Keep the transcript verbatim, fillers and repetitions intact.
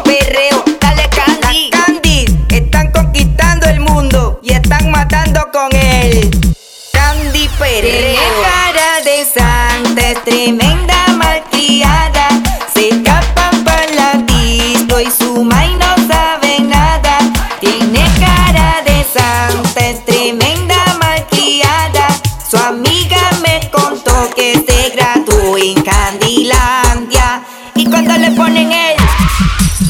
perreo. Dale Candy. Las Candies están conquistando el mundo y están matando con el Candy perreo. Tiene cara de santa, es tremenda malcriada. Se escapan para la disco y su mai no sabe nada. Tiene cara de santa, es tremenda malcriada. Su amiga me contó que se graduó en